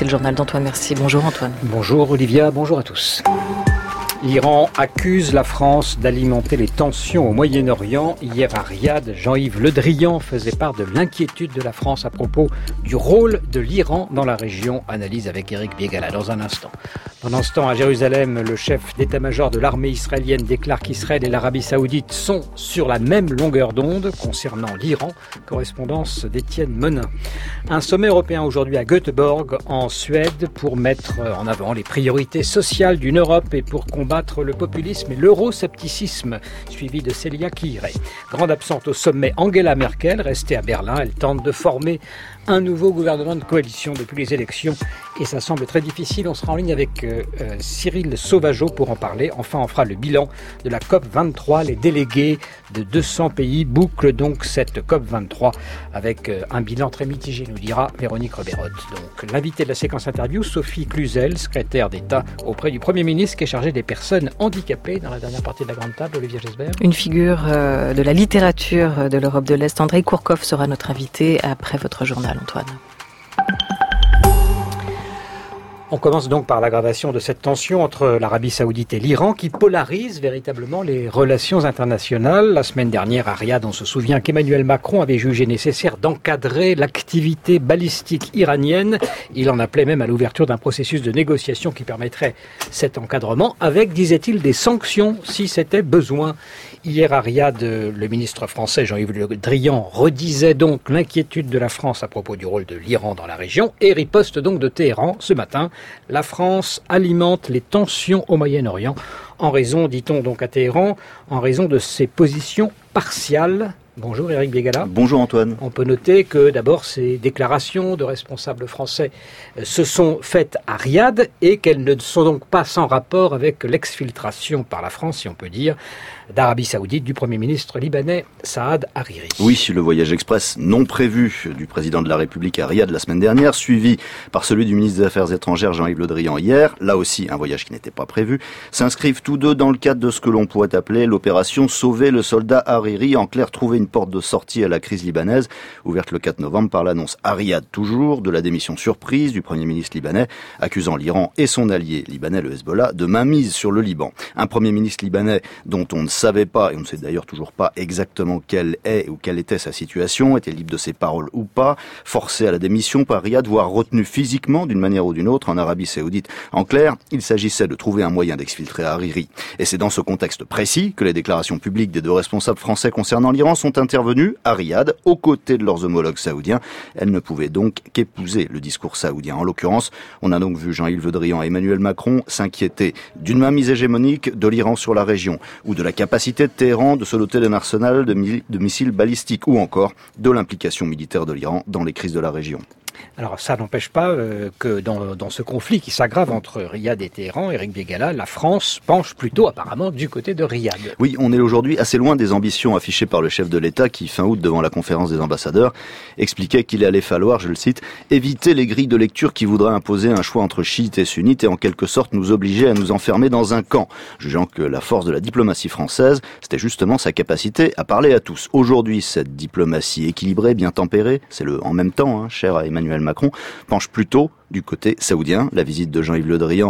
le journal d'Antoine Mercier. Bonjour Antoine. Bonjour Olivia, bonjour à tous. L'Iran accuse la France d'alimenter les tensions au Moyen-Orient. Hier à Riyad, Jean-Yves Le Drian faisait part de l'inquiétude de la France à propos du rôle de l'Iran dans la région. Analyse avec Éric Biégala dans un instant. Pendant ce temps, à Jérusalem, le chef d'état-major de l'armée israélienne déclare qu'Israël et l'Arabie Saoudite sont sur la même longueur d'onde concernant l'Iran. Correspondance d'Étienne Menin. Un sommet européen aujourd'hui à Göteborg, en Suède, pour mettre en avant les priorités sociales d'une Europe et pour combattre le populisme et l'euroscepticisme, suivi de Célia Kiiré. Grande absente au sommet, Angela Merkel, restée à Berlin, elle tente de former un nouveau gouvernement de coalition depuis les élections et ça semble très difficile. On sera en ligne avec Cyril Sauvageau pour en parler. Enfin, on fera le bilan de la COP23. Les délégués de 200 pays bouclent donc cette COP23 avec un bilan très mitigé, nous dira Véronique Reberotte. Donc, l'invité de la séquence interview, Sophie Cluzel, secrétaire d'État auprès du Premier ministre qui est chargé des personnes handicapées dans la dernière partie de la Grande Table, Olivier Gesbert. Une figure de la littérature de l'Europe de l'Est, Andrei Kourkov sera notre invité après votre journal. Antoine. On commence donc par l'aggravation de cette tension entre l'Arabie Saoudite et l'Iran qui polarise véritablement les relations internationales. La semaine dernière à Riyad, on se souvient qu'Emmanuel Macron avait jugé nécessaire d'encadrer l'activité balistique iranienne. Il en appelait même à l'ouverture d'un processus de négociation qui permettrait cet encadrement avec, disait-il, des sanctions si c'était besoin. Hier à Riyad, le ministre français Jean-Yves Le Drian redisait donc l'inquiétude de la France à propos du rôle de l'Iran dans la région et riposte donc de Téhéran ce matin. La France alimente les tensions au Moyen-Orient en raison, dit-on donc à Téhéran, en raison de ses positions partiales. Bonjour Éric Biégala. Bonjour Antoine. On peut noter que d'abord ces déclarations de responsables français se sont faites à Riyad et qu'elles ne sont donc pas sans rapport avec l'exfiltration par la France, si on peut dire, d'Arabie Saoudite du Premier ministre libanais Saad Hariri. Oui, le voyage express non prévu du président de la République à Riyad la semaine dernière, suivi par celui du ministre des Affaires étrangères Jean-Yves Le Drian hier, là aussi un voyage qui n'était pas prévu, s'inscrivent tous deux dans le cadre de ce que l'on pourrait appeler l'opération Sauver le soldat Hariri, en clair trouver une porte de sortie à la crise libanaise, ouverte le 4 novembre par l'annonce à Riyad toujours de la démission surprise du Premier ministre libanais, accusant l'Iran et son allié libanais le Hezbollah de mainmise sur le Liban. Un Premier ministre libanais dont on ne savait pas, et on ne sait d'ailleurs toujours pas exactement quelle est ou quelle était sa situation, était libre de ses paroles ou pas, forcé à la démission par Riyad, voire retenu physiquement d'une manière ou d'une autre en Arabie Saoudite. En clair, il s'agissait de trouver un moyen d'exfiltrer Hariri. Et c'est dans ce contexte précis que les déclarations publiques des deux responsables français concernant l'Iran sont intervenues à Riyad, aux côtés de leurs homologues saoudiens. Elles ne pouvaient donc qu'épouser le discours saoudien. En l'occurrence, on a donc vu Jean-Yves Le Drian et Emmanuel Macron s'inquiéter d'une mainmise hégémonique de l'Iran sur la région, ou de la capacité de Téhéran de se doter d'un arsenal de missiles balistiques, ou encore de l'implication militaire de l'Iran dans les crises de la région. Alors ça n'empêche pas que dans ce conflit qui s'aggrave entre Riyad et Téhéran, Éric Biégala, la France penche plutôt apparemment du côté de Riyad. Oui, on est aujourd'hui assez loin des ambitions affichées par le chef de l'État qui, fin août, devant la conférence des ambassadeurs, expliquait qu'il allait falloir, je le cite, éviter les grilles de lecture qui voudraient imposer un choix entre chiites et sunnites et en quelque sorte nous obliger à nous enfermer dans un camp, jugeant que la force de la diplomatie française, c'était justement sa capacité à parler à tous. Aujourd'hui, cette diplomatie équilibrée, bien tempérée, c'est le en même temps, cher à Emmanuel Macron, penche plutôt du côté saoudien. La visite de Jean-Yves Le Drian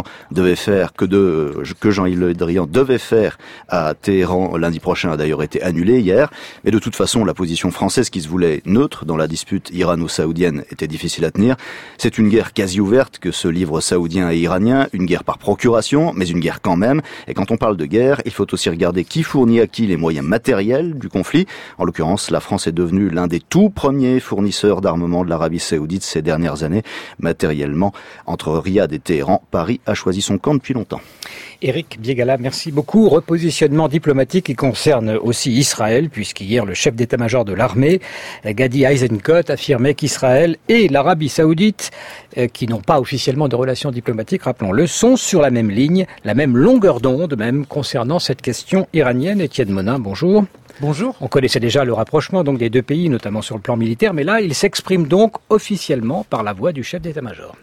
que Jean-Yves Le Drian devait faire à Téhéran lundi prochain a d'ailleurs été annulée hier. Mais de toute façon, la position française qui se voulait neutre dans la dispute irano-saoudienne était difficile à tenir. C'est une guerre quasi ouverte que se livrent saoudiens et iraniens, une guerre par procuration, mais une guerre quand même. Et quand on parle de guerre, il faut aussi regarder qui fournit à qui les moyens matériels du conflit. En l'occurrence, la France est devenue l'un des tout premiers fournisseurs d'armement de l'Arabie Saoudite ces dernières années, matériellement. Entre Riyad et Téhéran, Paris a choisi son camp depuis longtemps. Éric Biégala, merci beaucoup. Repositionnement diplomatique qui concerne aussi Israël, puisqu'hier le chef d'état-major de l'armée, Gadi Eisenkot, affirmait qu'Israël et l'Arabie Saoudite, qui n'ont pas officiellement de relations diplomatiques, rappelons-le, sont sur la même ligne, la même longueur d'onde même concernant cette question iranienne. Étienne Menin, bonjour. Bonjour. On connaissait déjà le rapprochement donc des deux pays, notamment sur le plan militaire, mais là, il s'exprime donc officiellement par la voix du chef d'état-major.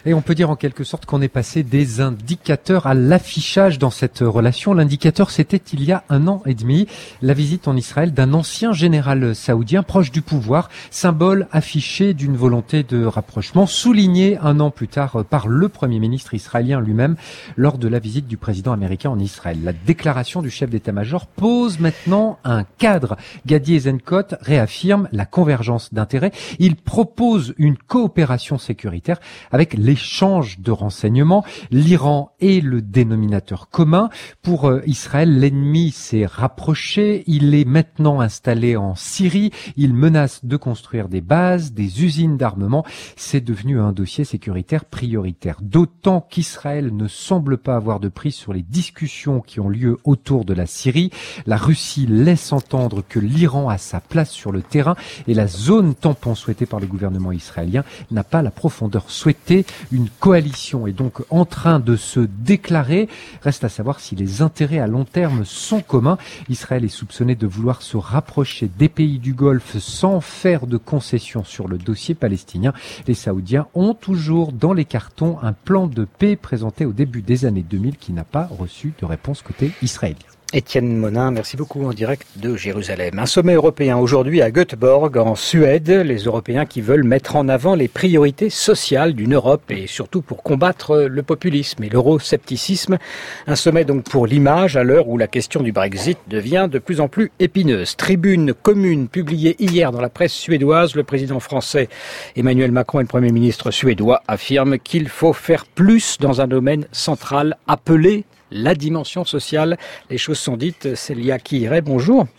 Et on peut dire en quelque sorte qu'on est passé des indicateurs à l'affichage dans cette relation. L'indicateur, c'était il y a 1 an et demi, la visite en Israël d'un ancien général saoudien proche du pouvoir, symbole affiché d'une volonté de rapprochement, souligné 1 an plus tard par le Premier ministre israélien lui-même lors de la visite du président américain en Israël. La déclaration du chef d'état-major pose maintenant un cadre. Gadi Eisenkot réaffirme la convergence d'intérêts. Il propose une coopération sécuritaire avec l'échange de renseignements. L'Iran est le dénominateur commun. Pour Israël, l'ennemi s'est rapproché. Il est maintenant installé en Syrie. Il menace de construire des bases, des usines d'armement. C'est devenu un dossier sécuritaire prioritaire. D'autant qu'Israël ne semble pas avoir de prise sur les discussions qui ont lieu autour de la Syrie. La Russie laisse entendre que l'Iran a sa place sur le terrain et la zone tampon souhaitée par le gouvernement israélien n'a pas la profondeur souhaitée. Une coalition est donc en train de se déclarer. Reste à savoir si les intérêts à long terme sont communs. Israël est soupçonné de vouloir se rapprocher des pays du Golfe sans faire de concessions sur le dossier palestinien. Les Saoudiens ont toujours dans les cartons un plan de paix présenté au début des années 2000 qui n'a pas reçu de réponse côté israélien. Étienne Monin, merci beaucoup en direct de Jérusalem. Un sommet européen aujourd'hui à Göteborg, en Suède. Les Européens qui veulent mettre en avant les priorités sociales d'une Europe et surtout pour combattre le populisme et l'euroscepticisme. Un sommet donc pour l'image à l'heure où la question du Brexit devient de plus en plus épineuse. Tribune commune publiée hier dans la presse suédoise. Le président français Emmanuel Macron et le Premier ministre suédois affirment qu'il faut faire plus dans un domaine central appelé la dimension sociale. Les choses sont dites. Célia Quiré, bonjour.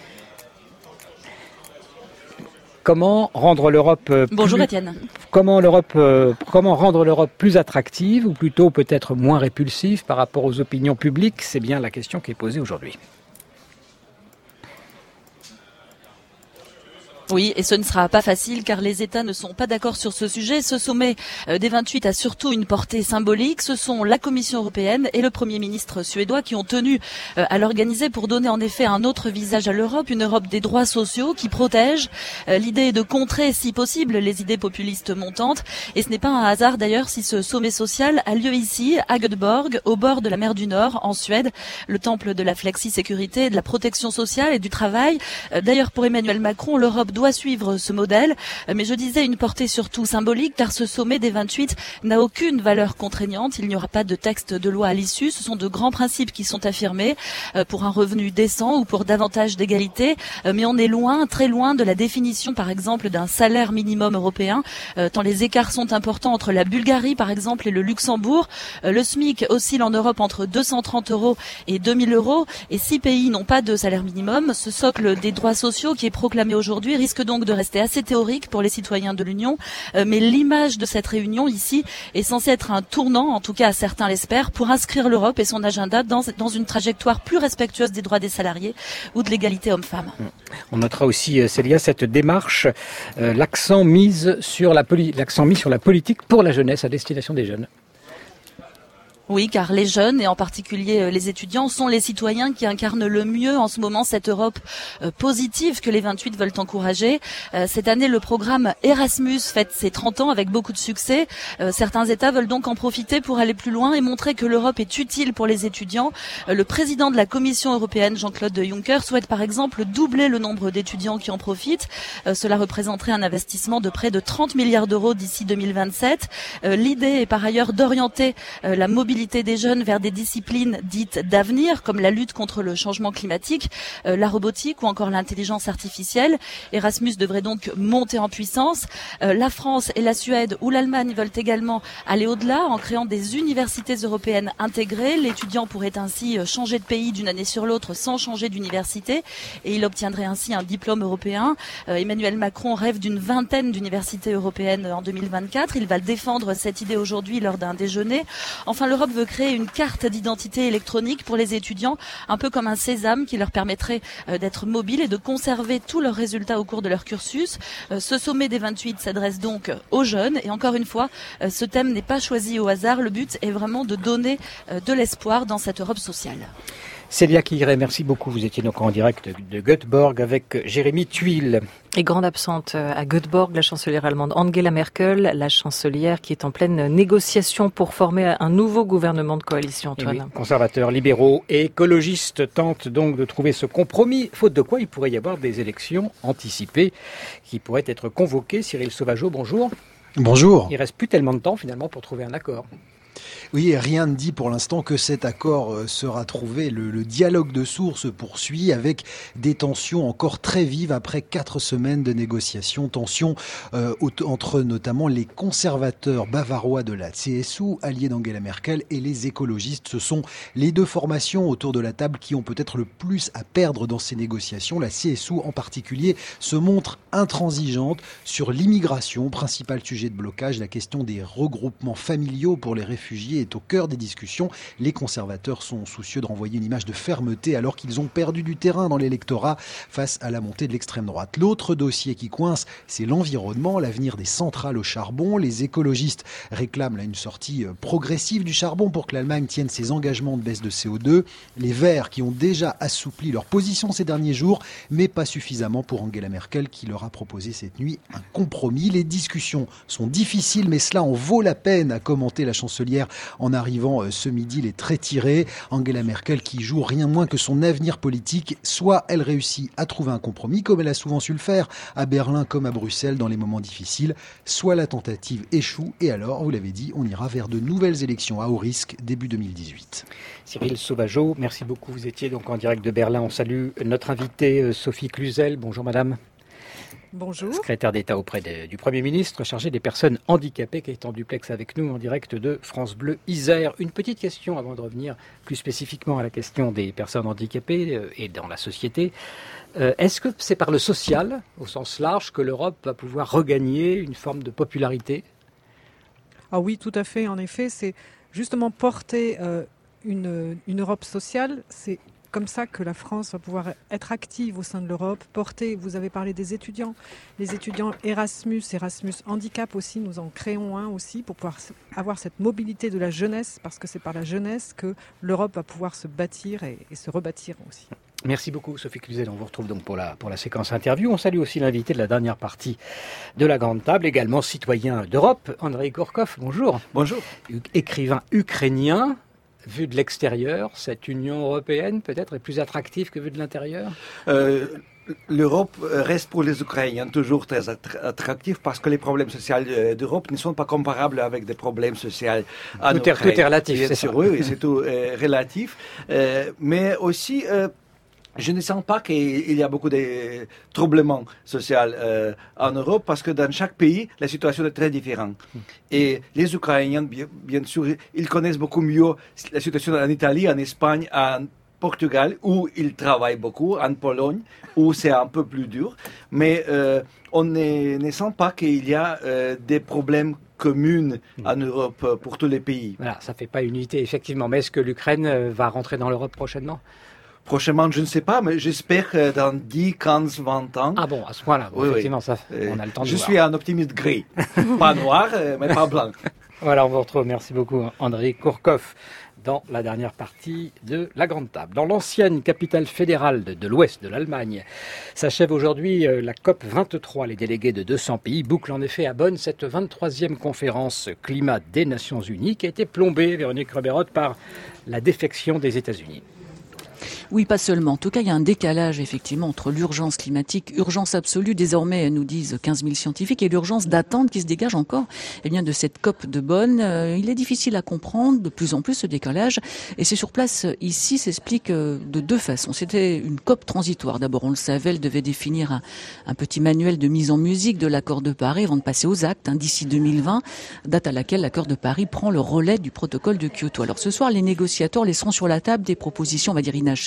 Comment rendre l'Europe Bonjour Étienne. Comment rendre l'Europe plus attractive ou plutôt peut-être moins répulsive par rapport aux opinions publiques? C'est bien la question qui est posée aujourd'hui. Oui, et ce ne sera pas facile car les États ne sont pas d'accord sur ce sujet. Ce sommet des 28 a surtout une portée symbolique. Ce sont la Commission européenne et le Premier ministre suédois qui ont tenu à l'organiser pour donner en effet un autre visage à l'Europe, une Europe des droits sociaux qui protège. L'idée est de contrer, si possible, les idées populistes montantes. Et ce n'est pas un hasard d'ailleurs si ce sommet social a lieu ici, à Göteborg, au bord de la mer du Nord, en Suède, le temple de la flexi-sécurité, de la protection sociale et du travail. D'ailleurs, pour Emmanuel Macron, l'Europe doit suivre ce modèle, mais je disais une portée surtout symbolique car ce sommet des 28 n'a aucune valeur contraignante, il n'y aura pas de texte de loi à l'issue, ce sont de grands principes qui sont affirmés pour un revenu décent ou pour davantage d'égalité, mais on est loin, très loin de la définition par exemple d'un salaire minimum européen, tant les écarts sont importants entre la Bulgarie par exemple et le Luxembourg. Le SMIC oscille en Europe entre 230 € et 2000 €, et 6 pays n'ont pas de salaire minimum. Ce socle des droits sociaux qui est proclamé aujourd'hui risque donc de rester assez théorique pour les citoyens de l'Union, mais l'image de cette réunion ici est censée être un tournant, en tout cas certains l'espèrent, pour inscrire l'Europe et son agenda dans une trajectoire plus respectueuse des droits des salariés ou de l'égalité homme-femme. On notera aussi, Célia, cette démarche, l'accent mis sur la politique pour la jeunesse à destination des jeunes. Oui, car les jeunes, et en particulier les étudiants, sont les citoyens qui incarnent le mieux en ce moment cette Europe positive que les 28 veulent encourager. Cette année, le programme Erasmus fête ses 30 ans avec beaucoup de succès. Certains États veulent donc en profiter pour aller plus loin et montrer que l'Europe est utile pour les étudiants. Le président de la Commission européenne, Jean-Claude Juncker, souhaite par exemple doubler le nombre d'étudiants qui en profitent. Cela représenterait un investissement de près de 30 milliards d'euros d'ici 2027. L'idée est par ailleurs d'orienter la mobilité des jeunes vers des disciplines dites d'avenir, comme la lutte contre le changement climatique, la robotique ou encore l'intelligence artificielle. Erasmus devrait donc monter en puissance. La France et la Suède ou l'Allemagne veulent également aller au-delà en créant des universités européennes intégrées. L'étudiant pourrait ainsi changer de pays d'une année sur l'autre sans changer d'université et il obtiendrait ainsi un diplôme européen. Emmanuel Macron rêve d'une vingtaine d'universités européennes en 2024. Il va défendre cette idée aujourd'hui lors d'un déjeuner. Enfin, l'Europe veut créer une carte d'identité électronique pour les étudiants, un peu comme un sésame qui leur permettrait d'être mobiles et de conserver tous leurs résultats au cours de leur cursus. Ce sommet des 28 s'adresse donc aux jeunes et encore une fois, ce thème n'est pas choisi au hasard. Le but est vraiment de donner de l'espoir dans cette Europe sociale. Célia Kigueret, merci beaucoup. Vous étiez donc en direct de Göteborg avec Jérémy Thuil. Et grande absente à Göteborg, la chancelière allemande Angela Merkel, la chancelière qui est en pleine négociation pour former un nouveau gouvernement de coalition, Antoine. Oui, conservateurs, libéraux et écologistes tentent donc de trouver ce compromis, faute de quoi il pourrait y avoir des élections anticipées qui pourraient être convoquées. Cyril Sauvageau, bonjour. Bonjour. Il reste plus tellement de temps finalement pour trouver un accord. Oui, rien ne dit pour l'instant que cet accord sera trouvé. Le dialogue de sourds se poursuit avec des tensions encore très vives après 4 semaines de négociations. Tensions entre notamment les conservateurs bavarois de la CSU, alliés d'Angela Merkel, et les écologistes. Ce sont les deux formations autour de la table qui ont peut-être le plus à perdre dans ces négociations. La CSU en particulier se montre intransigeante sur l'immigration, principal sujet de blocage. La question des regroupements familiaux pour les réfugiés est au cœur des discussions. Les conservateurs sont soucieux de renvoyer une image de fermeté alors qu'ils ont perdu du terrain dans l'électorat face à la montée de l'extrême droite. L'autre dossier qui coince, c'est l'environnement, l'avenir des centrales au charbon. Les écologistes réclament là une sortie progressive du charbon pour que l'Allemagne tienne ses engagements de baisse de CO2. Les Verts qui ont déjà assoupli leur position ces derniers jours, mais pas suffisamment pour Angela Merkel qui leur a proposé cette nuit un compromis. Les discussions sont difficiles, mais cela en vaut la peine, a commenté la chancelière en arrivant ce midi les traits tirés. Angela Merkel qui joue rien moins que son avenir politique. Soit elle réussit à trouver un compromis, comme elle a souvent su le faire à Berlin comme à Bruxelles dans les moments difficiles, soit la tentative échoue et alors, vous l'avez dit, on ira vers de nouvelles élections à haut risque début 2018. Cyril Sauvageau, merci beaucoup. Vous étiez donc en direct de Berlin. On salue notre invitée Sophie Cluzel. Bonjour madame. Bonjour. Secrétaire d'État auprès du Premier ministre, chargé des personnes handicapées, qui est en duplex avec nous en direct de France Bleu Isère. Une petite question avant de revenir plus spécifiquement à la question des personnes handicapées et dans la société. Est-ce que c'est par le social, au sens large, que l'Europe va pouvoir regagner une forme de popularité ? Ah oui, tout à fait. En effet, c'est justement porter une Europe sociale, c'est comme ça que la France va pouvoir être active au sein de l'Europe, porter, vous avez parlé des étudiants, les étudiants Erasmus Handicap aussi, nous en créons un aussi pour pouvoir avoir cette mobilité de la jeunesse, parce que c'est par la jeunesse que l'Europe va pouvoir se bâtir et se rebâtir aussi. Merci beaucoup Sophie Cluzel, on vous retrouve donc pour la séquence interview. On salue aussi l'invité de la dernière partie de la Grande Table, également citoyen d'Europe, Andrei Kourkov, bonjour. Bonjour. Écrivain ukrainien. Vu de l'extérieur, cette Union européenne peut-être est plus attractive que vue de l'intérieur ? L'Europe reste pour les Ukrainiens toujours très attractive parce que les problèmes sociaux d'Europe ne sont pas comparables avec des problèmes sociaux en Ukraine. Tout est relatif, c'est sûr. Oui, c'est tout relatif. Mais aussi... je ne sens pas qu'il y a beaucoup de troublements sociaux en Europe parce que dans chaque pays, la situation est très différente. Et les Ukrainiens, bien sûr, ils connaissent beaucoup mieux la situation en Italie, en Espagne, en Portugal, où ils travaillent beaucoup, en Pologne, où c'est un peu plus dur. Mais on ne sent pas qu'il y a des problèmes communs en Europe pour tous les pays. Voilà, ça ne fait pas unité, effectivement. Mais est-ce que l'Ukraine va rentrer dans l'Europe prochainement ? Prochainement, je ne sais pas, mais j'espère que dans 10, 15, 20 ans... Ah bon, à ce point-là, bon, oui, effectivement, ça, on a le temps de voir. Je suis un optimiste gris. Pas noir, mais pas blanc. Voilà, on vous retrouve. Merci beaucoup, Andrei Kourkov, dans la dernière partie de la Grande Table. Dans l'ancienne capitale fédérale de l'ouest de l'Allemagne, s'achève aujourd'hui la COP 23. Les délégués de 200 pays bouclent en effet à Bonn cette 23e conférence climat des Nations Unies qui a été plombée, Véronique Reberotte, par la défection des États-Unis. Oui, pas seulement. En tout cas, il y a un décalage, effectivement, entre l'urgence climatique, urgence absolue, désormais, nous disent 15 000 scientifiques, et l'urgence d'attente qui se dégage encore, de cette COP de Bonn. Il est difficile à comprendre, de plus en plus, ce décalage. Et c'est sur place, ici, s'explique de deux façons. C'était une COP transitoire. D'abord, on le savait, elle devait définir un petit manuel de mise en musique de l'accord de Paris avant de passer aux actes, d'ici 2020, date à laquelle l'accord de Paris prend le relais du protocole de Kyoto. Alors, ce soir, les négociateurs laisseront sur la table des propositions, on va dire, inachevées,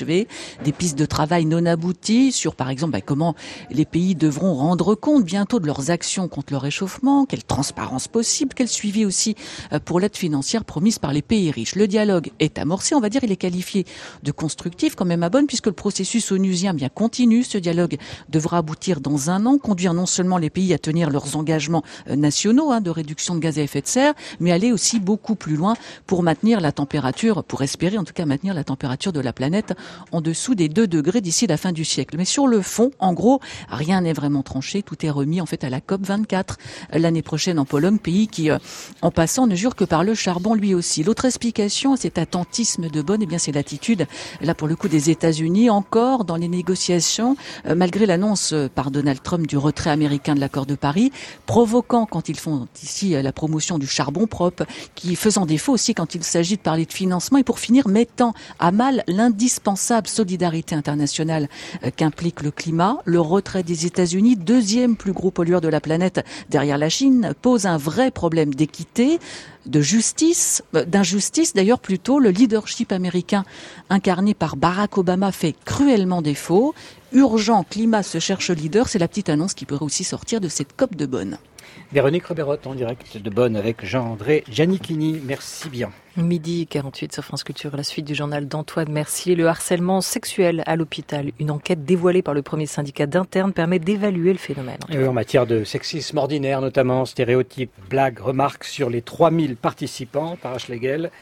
savez, des pistes de travail non abouties sur, par exemple, comment les pays devront rendre compte bientôt de leurs actions contre le réchauffement, quelle transparence possible, quel suivi aussi pour l'aide financière promise par les pays riches. Le dialogue est amorcé, on va dire, il est qualifié de constructif quand même à Bonn, puisque le processus onusien bien continue. Ce dialogue devra aboutir dans un an, conduire non seulement les pays à tenir leurs engagements nationaux de réduction de gaz à effet de serre, mais aller aussi beaucoup plus loin pour maintenir la température, pour espérer en tout cas maintenir la température de la planète en dessous des 2 degrés d'ici la fin du siècle. Mais sur le fond, en gros, rien n'est vraiment tranché, tout est remis en fait à la COP24 l'année prochaine en Pologne, pays qui, en passant, ne jure que par le charbon lui aussi. L'autre explication, cet attentisme de Bonn, c'est l'attitude, là pour le coup, des États-Unis, encore dans les négociations, malgré l'annonce par Donald Trump du retrait américain de l'accord de Paris, provoquant quand ils font ici la promotion du charbon propre, qui faisant défaut aussi quand il s'agit de parler de financement, et pour finir mettant à mal l'indispensable solidarité internationale qu'implique le climat. Le retrait des États-Unis, deuxième plus gros pollueur de la planète derrière la Chine, pose un vrai problème d'équité, de justice, d'injustice d'ailleurs plutôt. Le leadership américain incarné par Barack Obama fait cruellement défaut. Urgent, climat se cherche leader, c'est la petite annonce qui pourrait aussi sortir de cette COP de Bonn. Véronique Reberotte en direct de Bonn avec Jean-André Giannichini. Merci bien. 12h48 sur France Culture, la suite du journal d'Antoine Mercier. Le harcèlement sexuel à l'hôpital. Une enquête dévoilée par le premier syndicat d'internes permet d'évaluer le phénomène. En matière de sexisme ordinaire, notamment stéréotypes, blagues, remarques sur les 3000 participants par Schlegel,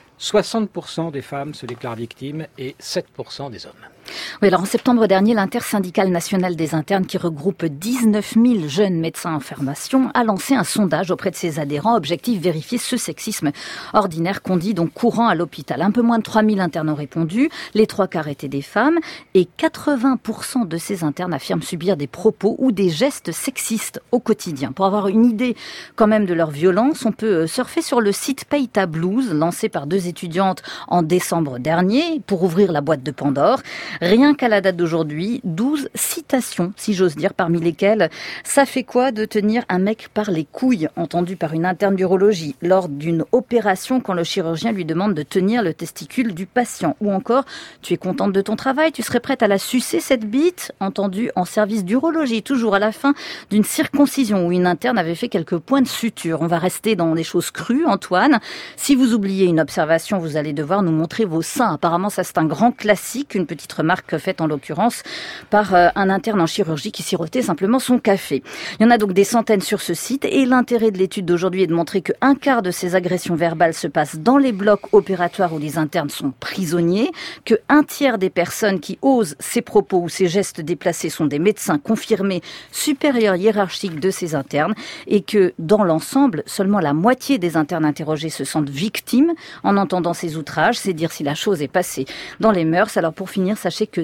60% des femmes se déclarent victimes et 7% des hommes. Oui, alors en septembre dernier, l'intersyndicale nationale des internes, qui regroupe 19 000 jeunes médecins en formation, a lancé un sondage auprès de ses adhérents. Objectif, vérifier ce sexisme ordinaire qu'on dit donc courant à l'hôpital. Un peu moins de 3 000 internes ont répondu, les 3/4 étaient des femmes, et 80% de ces internes affirment subir des propos ou des gestes sexistes au quotidien. Pour avoir une idée quand même de leur violence, on peut surfer sur le site Paye ta blouse, lancé par 2 étudiantes en décembre dernier, pour ouvrir la boîte de Pandore. Rien qu'à la date d'aujourd'hui, 12 citations, si j'ose dire, parmi lesquelles « Ça fait quoi de tenir un mec par les couilles ?» entendu par une interne d'urologie lors d'une opération quand le chirurgien lui demande de tenir le testicule du patient. Ou encore « Tu es contente de ton travail, tu serais prête à la sucer cette bite ?» entendu en service d'urologie, toujours à la fin d'une circoncision où une interne avait fait quelques points de suture. On va rester dans les choses crues, Antoine. Si vous oubliez une observation, vous allez devoir nous montrer vos seins. Apparemment, ça c'est un grand classique, une petite remarque faite en l'occurrence par un interne en chirurgie qui sirotait simplement son café. Il y en a donc des centaines sur ce site et l'intérêt de l'étude d'aujourd'hui est de montrer qu'un quart de ces agressions verbales se passent dans les blocs opératoires où les internes sont prisonniers, qu'un tiers des personnes qui osent ces propos ou ces gestes déplacés sont des médecins confirmés supérieurs hiérarchiques de ces internes et que dans l'ensemble, seulement la moitié des internes interrogés se sentent victimes en entendant ces outrages. C'est dire si la chose est passée dans les mœurs. Alors pour finir, sachez que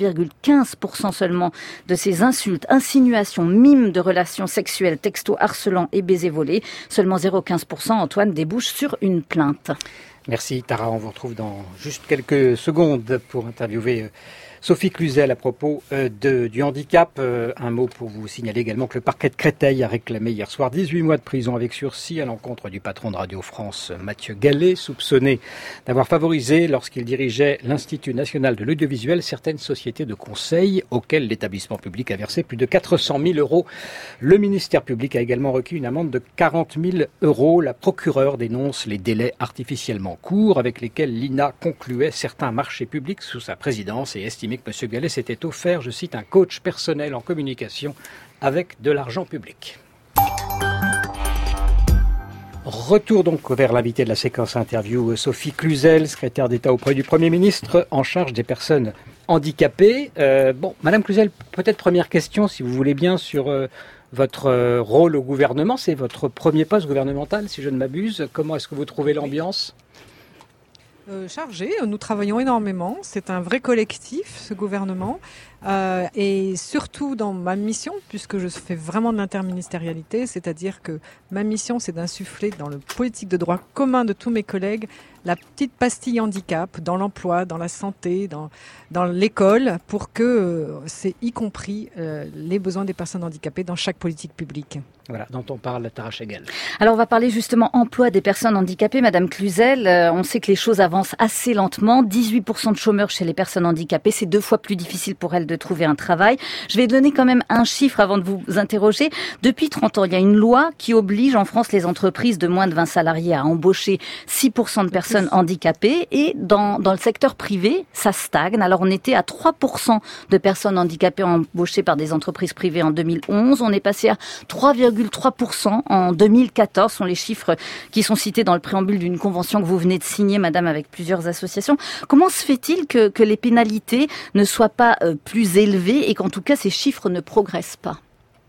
0,15% seulement de ces insultes, insinuations, mimes de relations sexuelles, textos harcelants et baisers volés, seulement 0,15%, Antoine, débouche sur une plainte. Merci Tara, on vous retrouve dans juste quelques secondes pour interviewer Sophie Cluzel à propos du handicap. Un mot pour vous signaler également que le parquet de Créteil a réclamé hier soir 18 mois de prison avec sursis à l'encontre du patron de Radio France, Mathieu Gallet, soupçonné d'avoir favorisé, lorsqu'il dirigeait l'Institut national de l'audiovisuel, certaines sociétés de conseil auxquelles l'établissement public a versé plus de 400 000 euros. Le ministère public a également requis une amende de 40 000 euros. La procureure dénonce les délais artificiellement courts avec lesquels l'INA concluait certains marchés publics sous sa présidence et estimait que M. Gallet s'était offert, je cite, un coach personnel en communication avec de l'argent public. Retour donc vers l'invité de la séquence interview, Sophie Cluzel, secrétaire d'État auprès du Premier ministre en charge des personnes handicapées. Madame Cluzel, peut-être première question, si vous voulez bien, sur votre rôle au gouvernement. C'est votre premier poste gouvernemental, si je ne m'abuse. Comment est-ce que vous trouvez l'ambiance ? Chargé, nous travaillons énormément, c'est un vrai collectif ce gouvernement et surtout dans ma mission, puisque je fais vraiment de l'interministérialité, c'est-à-dire que ma mission c'est d'insuffler dans le politique de droit commun de tous mes collègues la petite pastille handicap dans l'emploi, dans la santé, dans l'école, pour que c'est y compris les besoins des personnes handicapées dans chaque politique publique. Voilà, dont on parle, Tara Schlegel. Alors on va parler justement emploi des personnes handicapées, Madame Cluzel. On sait que les choses avancent avance assez lentement. 18% de chômeurs chez les personnes handicapées. C'est 2 fois plus difficile pour elles de trouver un travail. Je vais donner quand même un chiffre avant de vous interroger. Depuis 30 ans, il y a une loi qui oblige en France les entreprises de moins de 20 salariés à embaucher 6% de personnes handicapées. Et dans le secteur privé, ça stagne. Alors on était à 3% de personnes handicapées embauchées par des entreprises privées en 2011. On est passé à 3,3% en 2014. Ce sont les chiffres qui sont cités dans le préambule d'une convention que vous venez de signer, madame, avec plusieurs associations. Comment se fait-il que les pénalités ne soient pas plus élevées et qu'en tout cas ces chiffres ne progressent pas ?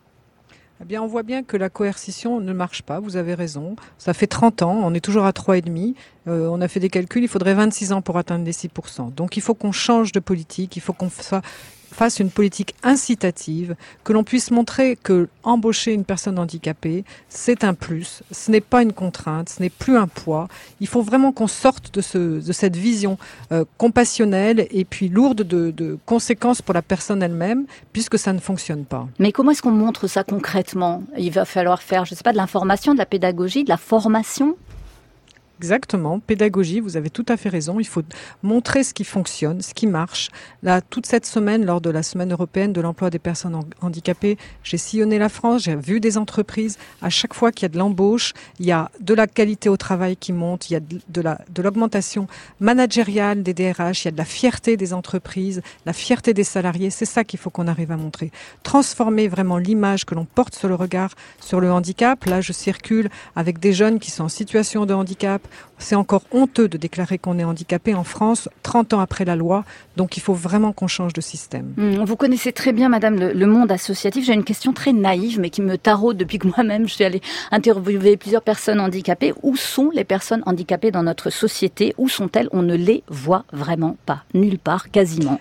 Eh bien, on voit bien que la coercition ne marche pas, vous avez raison. Ça fait 30 ans, on est toujours à 3,5. On a fait des calculs, il faudrait 26 ans pour atteindre les 6%. Donc il faut qu'on change de politique, il faut qu'on fasse une politique incitative, que l'on puisse montrer que embaucher une personne handicapée, c'est un plus, ce n'est pas une contrainte, ce n'est plus un poids. Il faut vraiment qu'on sorte de cette vision compassionnelle et puis lourde de conséquences pour la personne elle-même, puisque ça ne fonctionne pas. Mais comment est-ce qu'on montre ça concrètement ? Il va falloir faire, je ne sais pas, de l'information, de la pédagogie, de la formation ? Exactement, pédagogie, vous avez tout à fait raison. Il faut montrer ce qui fonctionne, ce qui marche. Là, toute cette semaine, lors de la semaine européenne de l'emploi des personnes handicapées, j'ai sillonné la France, j'ai vu des entreprises. À chaque fois qu'il y a de l'embauche, il y a de la qualité au travail qui monte, il y a de l'augmentation managériale des DRH, il y a de la fierté des entreprises, la fierté des salariés. C'est ça qu'il faut qu'on arrive à montrer. Transformer vraiment l'image que l'on porte sur le regard sur le handicap. Là, je circule avec des jeunes qui sont en situation de handicap. C'est encore honteux de déclarer qu'on est handicapé en France, 30 ans après la loi. Donc il faut vraiment qu'on change de système. Vous connaissez très bien, madame, le monde associatif. J'ai une question très naïve, mais qui me taraude depuis que moi-même, je suis allée interviewer plusieurs personnes handicapées. Où sont les personnes handicapées dans notre société ? Où sont-elles ? On ne les voit vraiment pas. Nulle part, quasiment.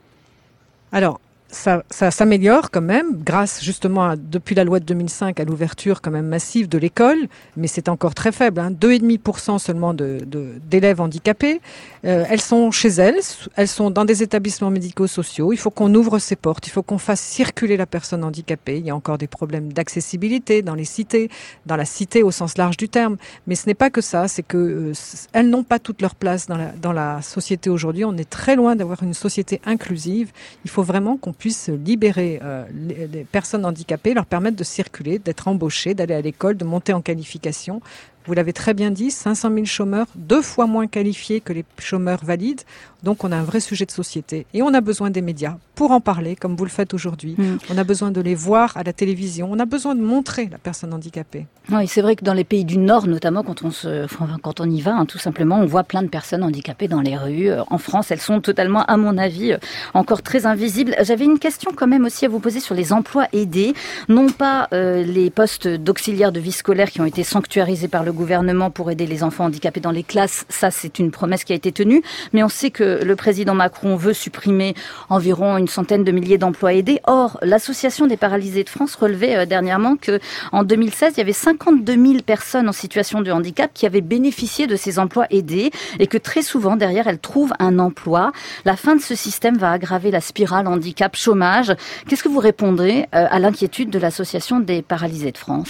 Alors, ça s'améliore quand même, grâce justement, depuis la loi de 2005, à l'ouverture quand même massive de l'école, mais c'est encore très faible, 2,5% seulement d'élèves handicapés. Elles sont chez elles sont dans des établissements médico-sociaux. Il faut qu'on ouvre ces portes, il faut qu'on fasse circuler la personne handicapée. Il y a encore des problèmes d'accessibilité dans les cités, dans la cité au sens large du terme, mais ce n'est pas que ça, c'est que elles n'ont pas toute leur place dans la société aujourd'hui. On est très loin d'avoir une société inclusive. Il faut vraiment qu'on puisse libérer les personnes handicapées, leur permettre de circuler, d'être embauchées, d'aller à l'école, de monter en qualification. Vous l'avez très bien dit, 500 000 chômeurs, 2 fois moins qualifiés que les chômeurs valides. Donc on a un vrai sujet de société. Et on a besoin des médias pour en parler, comme vous le faites aujourd'hui. On a besoin de les voir à la télévision. On a besoin de montrer la personne handicapée. Oui, c'est vrai que dans les pays du Nord, notamment, quand on y va, tout simplement, on voit plein de personnes handicapées dans les rues. En France, elles sont totalement, à mon avis, encore très invisibles. J'avais une question quand même aussi à vous poser sur les emplois aidés. Non pas les postes d'auxiliaires de vie scolaire qui ont été sanctuarisés par le gouvernement pour aider les enfants handicapés dans les classes. Ça, c'est une promesse qui a été tenue. Mais on sait que le président Macron veut supprimer environ une centaine de milliers d'emplois aidés. Or, l'association des paralysés de France relevait dernièrement que en 2016, il y avait 52 000 personnes en situation de handicap qui avaient bénéficié de ces emplois aidés et que très souvent, derrière, elles trouvent un emploi. La fin de ce système va aggraver la spirale handicap-chômage. Qu'est-ce que vous répondrez à l'inquiétude de l'association des paralysés de France ?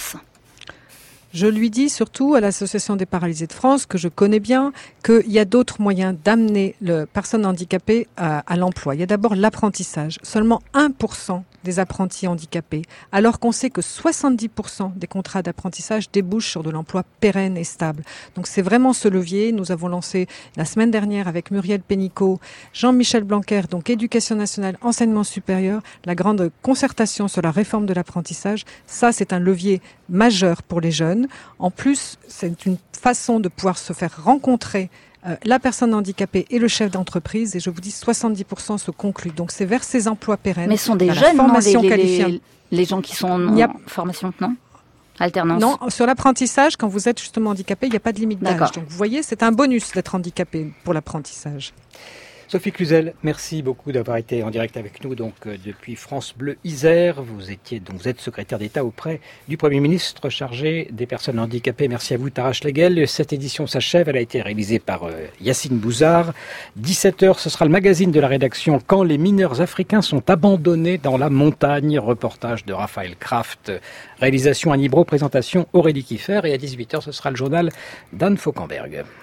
Je lui dis surtout à l'Association des paralysés de France, que je connais bien, qu'il y a d'autres moyens d'amener les personnes handicapées à l'emploi. Il y a d'abord l'apprentissage. Seulement 1% des apprentis handicapés, alors qu'on sait que 70% des contrats d'apprentissage débouchent sur de l'emploi pérenne et stable. Donc c'est vraiment ce levier. Nous avons lancé la semaine dernière avec Muriel Pénicaud, Jean-Michel Blanquer, donc Éducation nationale, enseignement supérieur, la grande concertation sur la réforme de l'apprentissage. Ça, c'est un levier majeur pour les jeunes. En plus, c'est une façon de pouvoir se faire rencontrer la personne handicapée et le chef d'entreprise, et je vous dis 70% se concluent. Donc c'est vers ces emplois pérennes. Mais ce sont des jeunes, formation non, qualifiante. Les gens qui sont en formation, non ? Alternance. Non, sur l'apprentissage, quand vous êtes justement handicapé, il n'y a pas de limite d'âge. D'accord. Donc vous voyez, c'est un bonus d'être handicapé pour l'apprentissage. Sophie Cluzel, merci beaucoup d'avoir été en direct avec nous depuis France Bleu Isère. Vous êtes secrétaire d'État auprès du Premier ministre chargé des personnes handicapées. Merci à vous, Tara Schlegel. Cette édition s'achève. Elle a été réalisée par Yacine Bouzard. 17h, ce sera le magazine de la rédaction Quand les mineurs africains sont abandonnés dans la montagne. Reportage de Raphaël Kraft. Réalisation Annie Brault, présentation Aurélie Kiffer. Et à 18h, ce sera le journal d'Anne Fauquemberg.